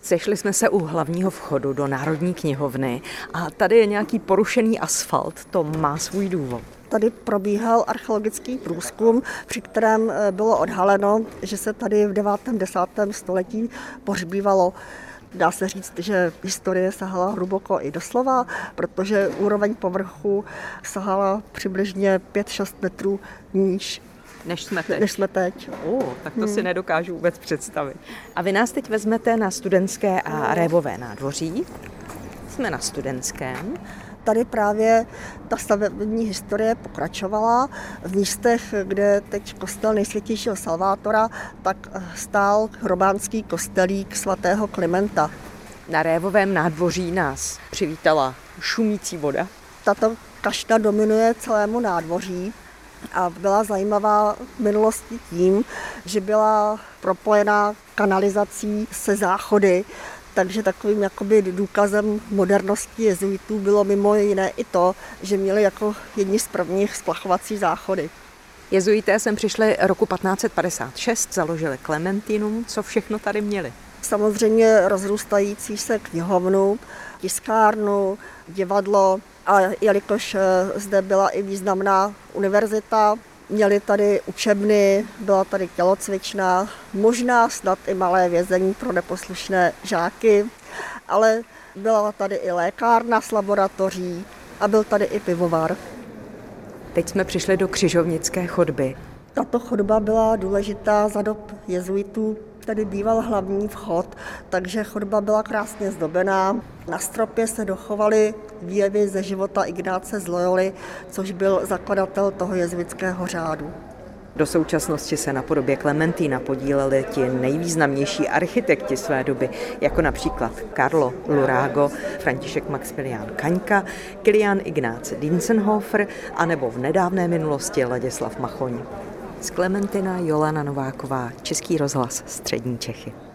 Sešli jsme se u hlavního vchodu do Národní knihovny a tady je nějaký porušený asfalt, to má svůj důvod. Tady probíhal archeologický průzkum, při kterém bylo odhaleno, že se tady v 9. 10. století pohřbívalo. Dá se říct, že historie sahala hluboko i doslova, protože úroveň povrchu sahala přibližně 5-6 metrů níž. Než jsme teď. Než jsme teď. Tak to si nedokážu vůbec představit. A vy nás teď vezmete na Studentské a Révové nádvoří. Jsme na Studentském. Tady právě ta stavební historie pokračovala. V místech, kde teď kostel nejsvětějšího Salvátora, tak stál románský kostelík svatého Klimenta. Na Révovém nádvoří nás přivítala šumící voda. Tato kašna dominuje celému nádvoří a byla zajímavá v minulosti tím, že byla propojená kanalizací se záchody. Takže takovým jakoby důkazem modernosti jezuitů bylo mimo jiné i to, že měli jako jedni z prvních splachovací záchody. Jezuité sem přišli roku 1556, založili Klementinum. Co všechno tady měli? Samozřejmě rozrůstající se knihovnu, tiskárnu, divadlo a jelikož zde byla i významná univerzita, měli tady učebny, byla tady tělocvična, možná snad i malé vězení pro neposlušné žáky, ale byla tady i lékárna s laboratoří a byl tady i pivovar. Teď jsme přišli do Křižovnické chodby. Tato chodba byla důležitá za dob jezuitů. Tady býval hlavní vchod, takže chodba byla krásně zdobená. Na stropě se dochovaly výjevy ze života Ignáce z Loyoly, což byl zakladatel toho jezuitského řádu. Do současnosti se na podobě Klementína podíleli ti nejvýznamnější architekti své doby, jako například Carlo Lurago, František Maxmilián Kaňka, Kilián Ignác Dientzenhofer a nebo v nedávné minulosti Ladislav Machoň. Z Klementina Jolana Nováková, Český rozhlas, Střední Čechy.